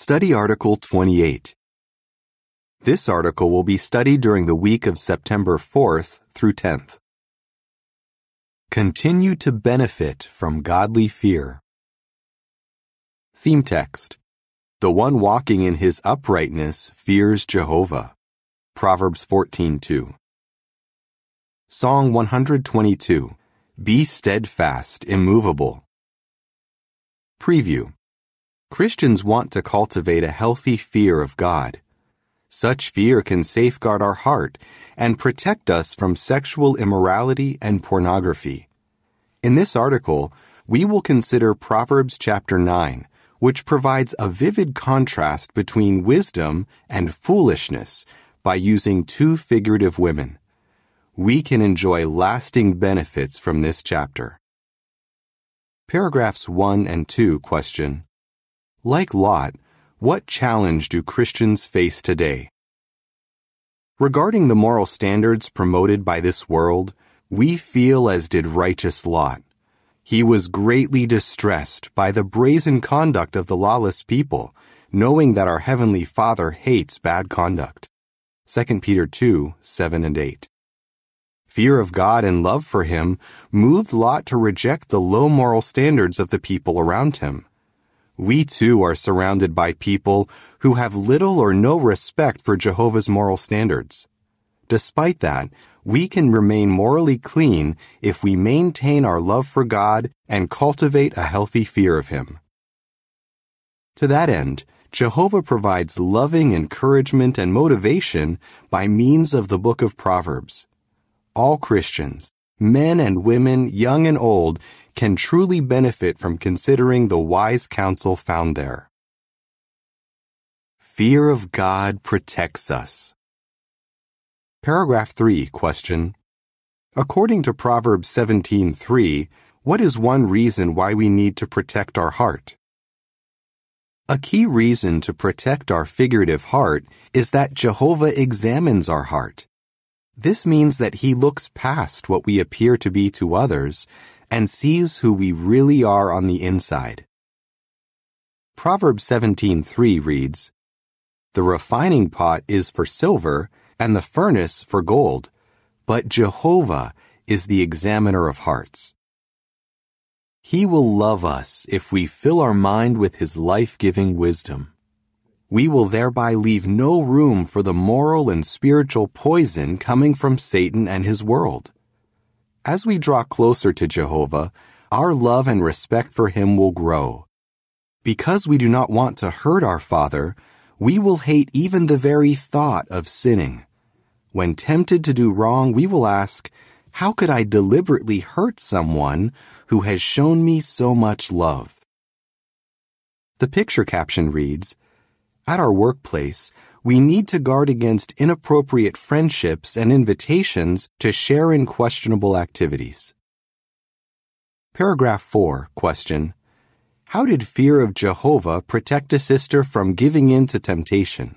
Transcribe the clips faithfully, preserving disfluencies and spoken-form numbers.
Study Article twenty-eight. This article will be studied during the week of September fourth through tenth. Continue to benefit from godly fear. Theme text. The one walking in his uprightness fears Jehovah. Proverbs fourteen two. Song one hundred twenty-two. Be steadfast, immovable. Preview. Christians want to cultivate a healthy fear of God. Such fear can safeguard our heart and protect us from sexual immorality and pornography. In this article, we will consider Proverbs chapter nine, which provides a vivid contrast between wisdom and foolishness by using two figurative women. We can enjoy lasting benefits from this chapter. Paragraphs one and two question, like Lot, what challenge do Christians face today? Regarding the moral standards promoted by this world, we feel as did righteous Lot. He was greatly distressed by the brazen conduct of the lawless people, knowing that our Heavenly Father hates bad conduct. Second Peter two, seven and eight. Fear of God and love for Him moved Lot to reject the low moral standards of the people around him. We too are surrounded by people who have little or no respect for Jehovah's moral standards. Despite that, we can remain morally clean if we maintain our love for God and cultivate a healthy fear of Him. To that end, Jehovah provides loving encouragement and motivation by means of the book of Proverbs. All Christians, men and women, young and old, can truly benefit from considering the wise counsel found there. Fear of God protects us. Paragraph three question. According to Proverbs seventeen three, what is one reason why we need to protect our heart? A key reason to protect our figurative heart is that Jehovah examines our heart. This means that He looks past what we appear to be to others and sees who we really are on the inside. Proverbs seventeen three reads, The refining pot is for silver and the furnace for gold, but Jehovah is the examiner of hearts. He will love us if we fill our mind with His life-giving wisdom. We will thereby leave no room for the moral and spiritual poison coming from Satan and his world. As we draw closer to Jehovah, our love and respect for Him will grow. Because we do not want to hurt our Father, we will hate even the very thought of sinning. When tempted to do wrong, we will ask, how could I deliberately hurt someone who has shown me so much love? The picture caption reads, At our workplace, we need to guard against inappropriate friendships and invitations to share in questionable activities. Paragraph four question. How did fear of Jehovah protect a sister from giving in to temptation?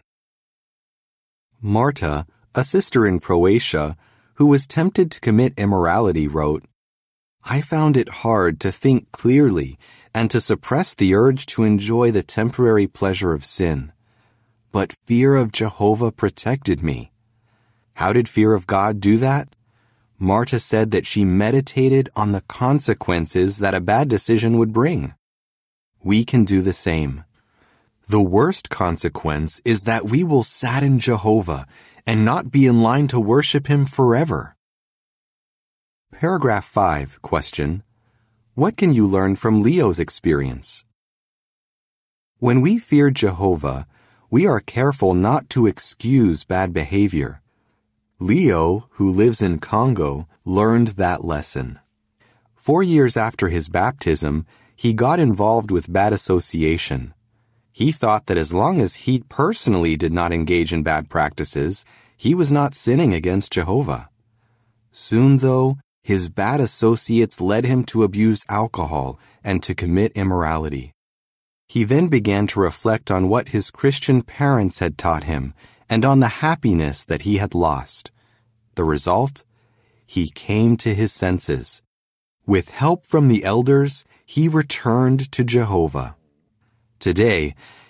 Marta, a sister in Croatia, who was tempted to commit immorality, wrote, I found it hard to think clearly and to suppress the urge to enjoy the temporary pleasure of sin. But fear of Jehovah protected me. How did fear of God do that? Marta said that she meditated on the consequences that a bad decision would bring. We can do the same. The worst consequence is that we will sadden Jehovah and not be in line to worship Him forever. Paragraph five question. What can you learn from Leo's experience? When we fear Jehovah, we are careful not to excuse bad behavior. Leo, who lives in Congo, learned that lesson. Four years after his baptism, he got involved with bad association. He thought that as long as he personally did not engage in bad practices, he was not sinning against Jehovah. Soon, though, his bad associates led him to abuse alcohol and to commit immorality. He then began to reflect on what his Christian parents had taught him and on the happiness that he had lost. The result? He came to his senses. With help from the elders, he returned to Jehovah. Today,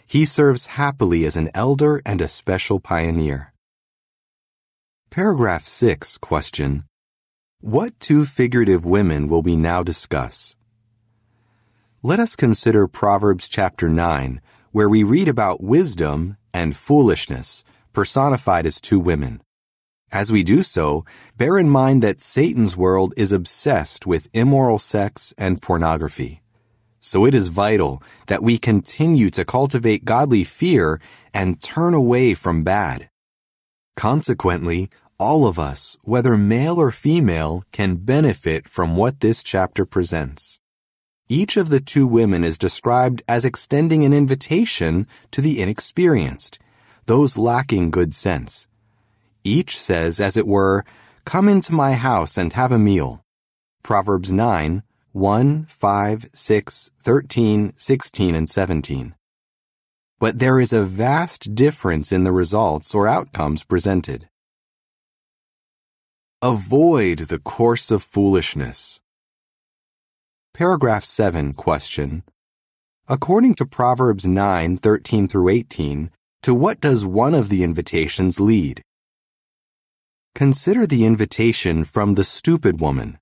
He serves happily as an elder and a special pioneer. Paragraph six, question. What two figurative women will we now discuss? Let us consider Proverbs chapter nine, where we read about wisdom and foolishness personified as two women. As we do so, bear in mind that Satan's world is obsessed with immoral sex and pornography. So it is vital that we continue to cultivate godly fear and turn away from bad. Consequently, all of us, whether male or female, can benefit from what this chapter presents. Each of the two women is described as extending an invitation to the inexperienced, those lacking good sense. Each says, as it were, "Come into my house and have a meal." Proverbs nine, one, five, six, thirteen, sixteen, and seventeen. But there is a vast difference in the results or outcomes presented. Avoid the course of foolishness. Paragraph seven, question. According to Proverbs nine, thirteen through eighteen, to what does one of the invitations lead? Consider the invitation from the stupid woman.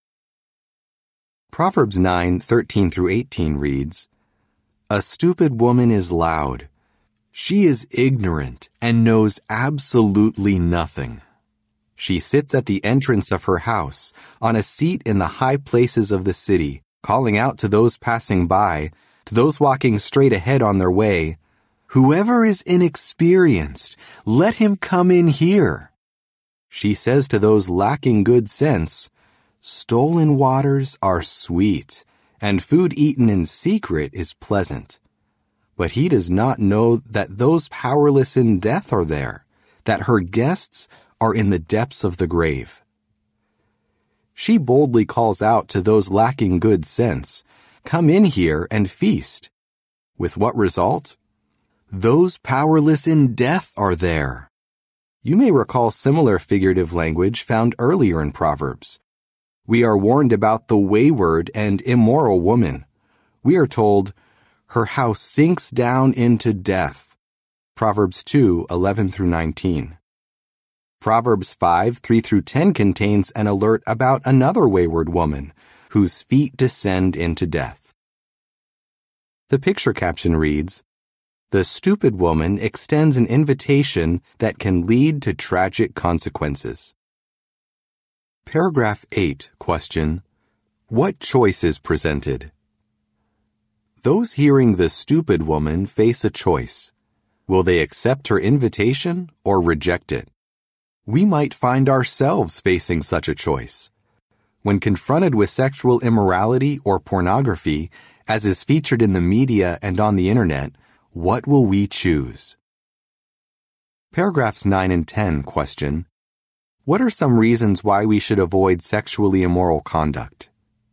Proverbs nine, thirteen through eighteen reads, "A stupid woman is loud. She is ignorant and knows absolutely nothing. She sits at the entrance of her house, on a seat in the high places of the city, calling out to those passing by, to those walking straight ahead on their way, 'Whoever is inexperienced, let him come in here.' She says to those lacking good sense, 'Stolen waters are sweet, and food eaten in secret is pleasant.' But he does not know that those powerless in death are there, that her guests are in the depths of the grave." She boldly calls out to those lacking good sense, "Come in here and feast." With what result? Those powerless in death are there. You may recall similar figurative language found earlier in Proverbs. We are warned about the wayward and immoral woman. We are told, "Her house sinks down into death." Proverbs two, eleven through nineteen. Proverbs five, three through ten contains an alert about another wayward woman, whose feet descend into death. The picture caption reads, "The stupid woman extends an invitation that can lead to tragic consequences." Paragraph eight, question. What choice is presented? Those hearing the stupid woman face a choice. Will they accept her invitation or reject it? We might find ourselves facing such a choice. When confronted with sexual immorality or pornography, as is featured in the media and on the internet, what will we choose? Paragraphs nine and ten, question. What are some reasons why we should avoid sexually immoral conduct?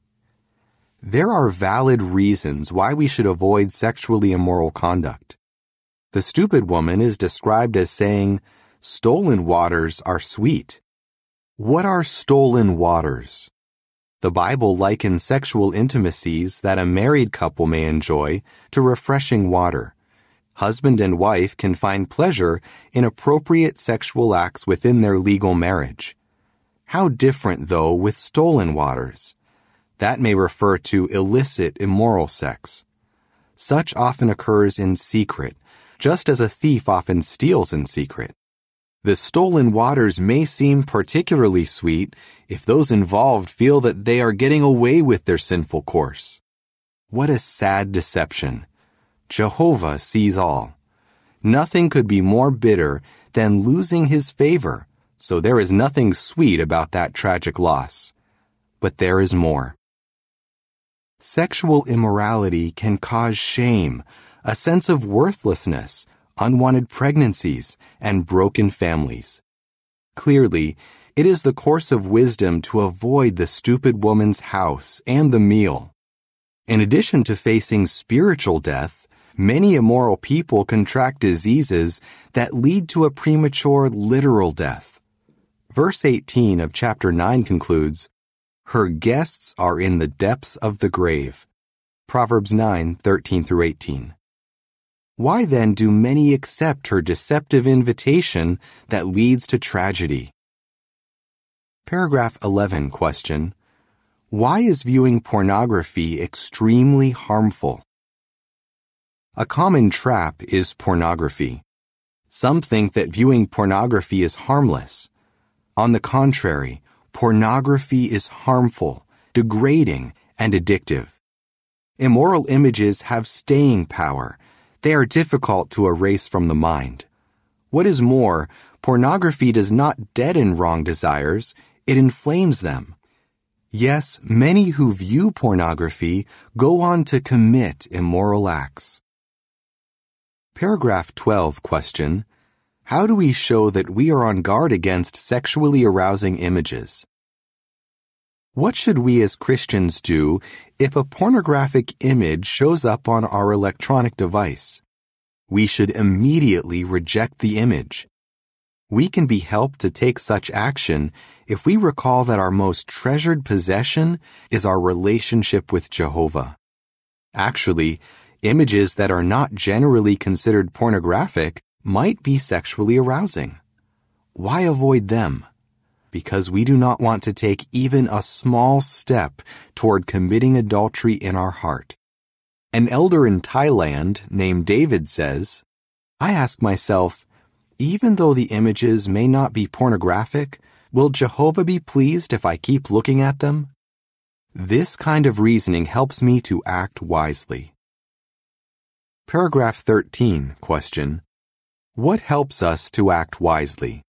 There are valid reasons why we should avoid sexually immoral conduct. The stupid woman is described as saying, "Stolen waters are sweet." What are stolen waters? The Bible likens sexual intimacies that a married couple may enjoy to refreshing water. Husband and wife can find pleasure in appropriate sexual acts within their legal marriage. How different, though, with stolen waters? That may refer to illicit, immoral sex. Such often occurs in secret, just as a thief often steals in secret. The stolen waters may seem particularly sweet if those involved feel that they are getting away with their sinful course. What a sad deception. Jehovah sees all. Nothing could be more bitter than losing his favor, so there is nothing sweet about that tragic loss. But there is more. Sexual immorality can cause shame, a sense of worthlessness, unwanted pregnancies, and broken families. Clearly, it is the course of wisdom to avoid the stupid woman's house and the meal. In addition to facing spiritual death, many immoral people contract diseases that lead to a premature literal death. Verse eighteen of chapter nine concludes, "Her guests are in the depths of the grave." Proverbs nine, thirteen through eighteen. Why then do many accept her deceptive invitation that leads to tragedy? Paragraph eleven question. Why is viewing pornography extremely harmful? A common trap is pornography. Some think that viewing pornography is harmless. On the contrary, pornography is harmful, degrading, and addictive. Immoral images have staying power. They are difficult to erase from the mind. What is more, pornography does not deaden wrong desires, it inflames them. Yes, many who view pornography go on to commit immoral acts. Paragraph twelve question. How do we show that we are on guard against sexually arousing images? What should we as Christians do if a pornographic image shows up on our electronic device? We should immediately reject the image. We can be helped to take such action if we recall that our most treasured possession is our relationship with Jehovah. Actually, images that are not generally considered pornographic might be sexually arousing. Why avoid them? Because we do not want to take even a small step toward committing adultery in our heart. An elder in Thailand named David says, I ask myself, even though the images may not be pornographic, will Jehovah be pleased if I keep looking at them? This kind of reasoning helps me to act wisely. Paragraph thirteen question. What helps us to act wisely?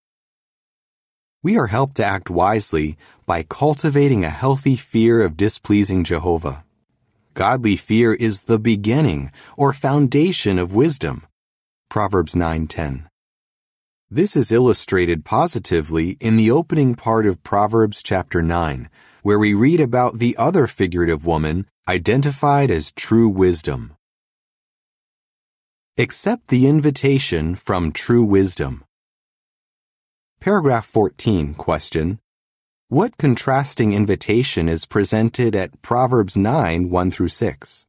We are helped to act wisely by cultivating a healthy fear of displeasing Jehovah. Godly fear is the beginning or foundation of wisdom. Proverbs nine ten. This is illustrated positively in the opening part of Proverbs chapter nine, where we read about the other figurative woman identified as true wisdom. Accept the invitation from true wisdom. Paragraph fourteen question. What contrasting invitation is presented at Proverbs nine one through six?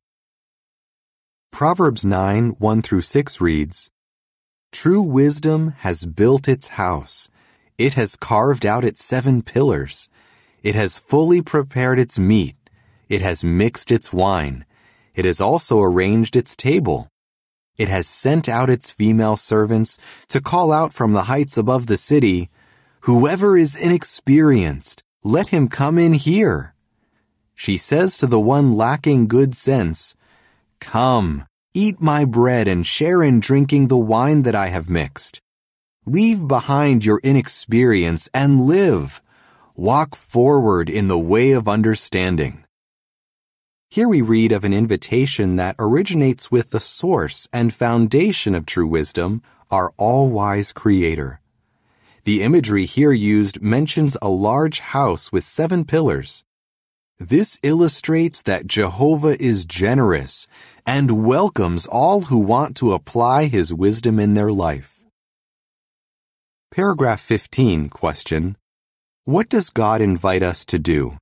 Proverbs nine one through six reads, True wisdom has built its house. It has carved out its seven pillars. It has fully prepared its meat. It has mixed its wine. It has also arranged its table. It has sent out its female servants to call out from the heights above the city, Whoever is inexperienced, let him come in here. She says to the one lacking good sense, Come, eat my bread and share in drinking the wine that I have mixed. Leave behind your inexperience and live. Walk forward in the way of understanding. Here we read of an invitation that originates with the source and foundation of true wisdom, our all-wise Creator. The imagery here used mentions a large house with seven pillars. This illustrates that Jehovah is generous and welcomes all who want to apply His wisdom in their life. Paragraph fifteen question. What does God invite us to do?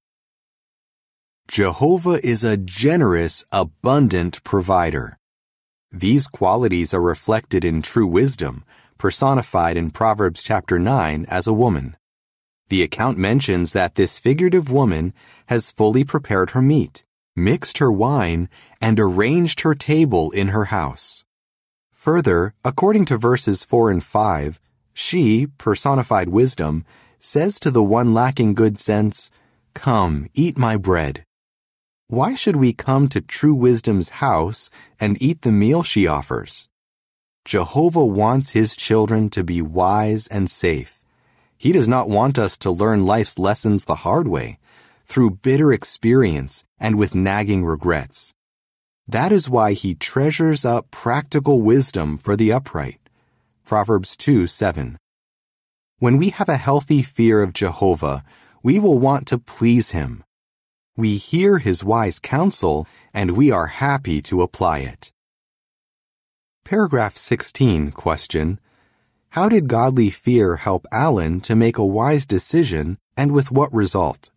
Jehovah is a generous, abundant provider. These qualities are reflected in true wisdom, personified in Proverbs chapter nine as a woman. The account mentions that this figurative woman has fully prepared her meat, mixed her wine, and arranged her table in her house. Further, according to verses four and five, she, personified wisdom, says to the one lacking good sense, Come, eat my bread. Why should we come to true wisdom's house and eat the meal she offers? Jehovah wants His children to be wise and safe. He does not want us to learn life's lessons the hard way, through bitter experience and with nagging regrets. That is why He treasures up practical wisdom for the upright. Proverbs two seven. When we have a healthy fear of Jehovah, we will want to please Him. We hear His wise counsel, and we are happy to apply it. Paragraph sixteen question. How did godly fear help Alan to make a wise decision, and with what result?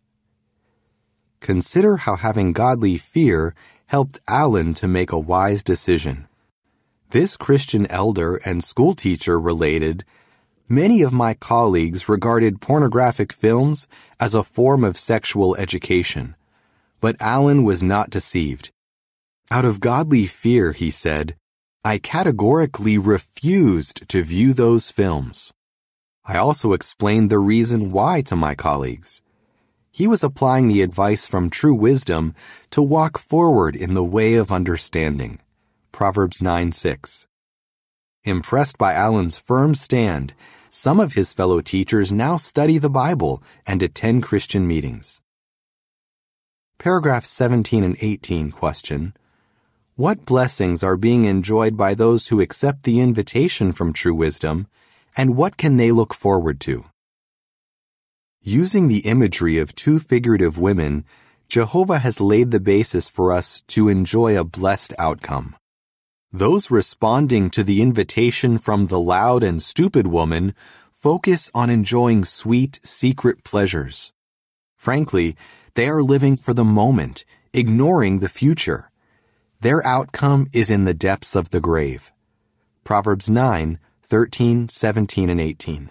Consider how having godly fear helped Alan to make a wise decision. This Christian elder and schoolteacher related, "Many of my colleagues regarded pornographic films as a form of sexual education, but Alan was not deceived. Out of godly fear," he said, "I categorically refused to view those films." I also explained the reason why to my colleagues. He was applying the advice from True Wisdom to walk forward in the way of understanding. Proverbs nine six. Impressed by Alan's firm stand, some of his fellow teachers now study the Bible and attend Christian meetings. Paragraphs seventeen and eighteen question, what blessings are being enjoyed by those who accept the invitation from True Wisdom, and what can they look forward to? Using the imagery of two figurative women, Jehovah has laid the basis for us to enjoy a blessed outcome. Those responding to the invitation from the loud and stupid woman focus on enjoying sweet, secret pleasures. Frankly, they are living for the moment, ignoring the future. Their outcome is in the depths of the grave. Proverbs nine, thirteen, seventeen, and eighteen.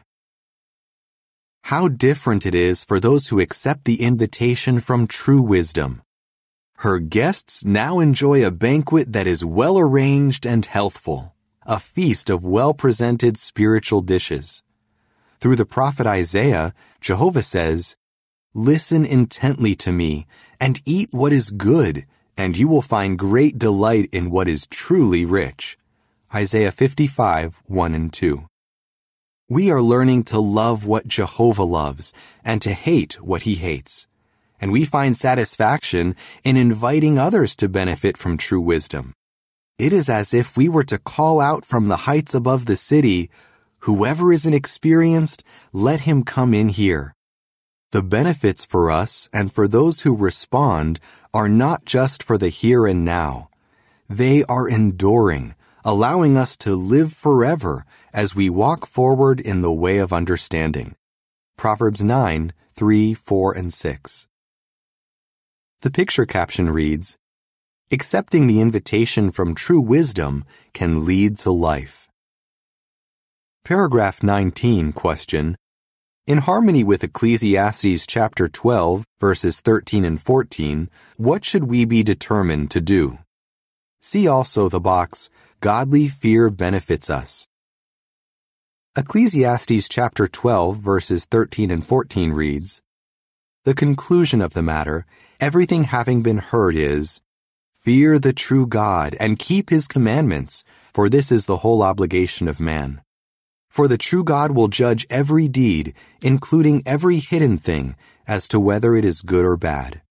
How different it is for those who accept the invitation from True Wisdom. Her guests now enjoy a banquet that is well arranged and healthful, a feast of well-presented spiritual dishes. Through the prophet Isaiah, Jehovah says, "Listen intently to me, and eat what is good, and you will find great delight in what is truly rich." Isaiah fifty-five, one and two. We are learning to love what Jehovah loves and to hate what he hates. And we find satisfaction in inviting others to benefit from True Wisdom. It is as if we were to call out from the heights above the city, "Whoever is inexperienced, let him come in here." The benefits for us and for those who respond are not just for the here and now. They are enduring, allowing us to live forever as we walk forward in the way of understanding. Proverbs nine, three, four, and six. The picture caption reads, "Accepting the invitation from True Wisdom can lead to life." Paragraph nineteen question, in harmony with Ecclesiastes chapter twelve, verses thirteen and fourteen, what should we be determined to do? See also the box, Godly Fear Benefits Us. Ecclesiastes chapter twelve, verses thirteen and fourteen reads, "The conclusion of the matter, everything having been heard is, fear the true God and keep his commandments, for this is the whole obligation of man. For the true God will judge every deed, including every hidden thing, as to whether it is good or bad."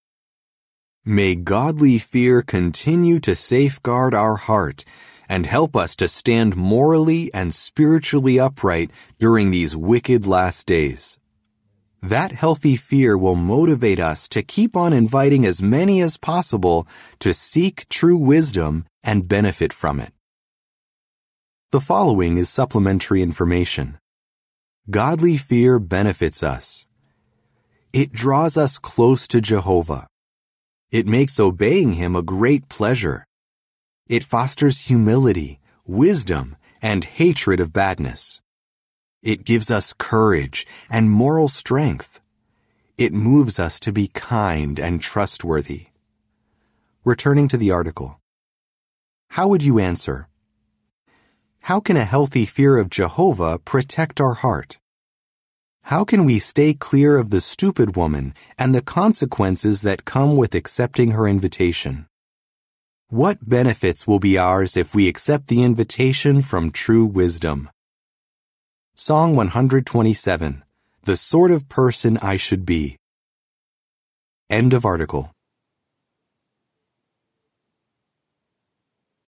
May godly fear continue to safeguard our heart and help us to stand morally and spiritually upright during these wicked last days. That healthy fear will motivate us to keep on inviting as many as possible to seek True Wisdom and benefit from it. The following is supplementary information. Godly fear benefits us. It draws us close to Jehovah. It makes obeying him a great pleasure. It fosters humility, wisdom, and hatred of badness. It gives us courage and moral strength. It moves us to be kind and trustworthy. Returning to the article. How would you answer? How can a healthy fear of Jehovah protect our heart? How can we stay clear of the stupid woman and the consequences that come with accepting her invitation? What benefits will be ours if we accept the invitation from True Wisdom? Song one hundred twenty-seven, The Sort of Person I Should Be. End of article.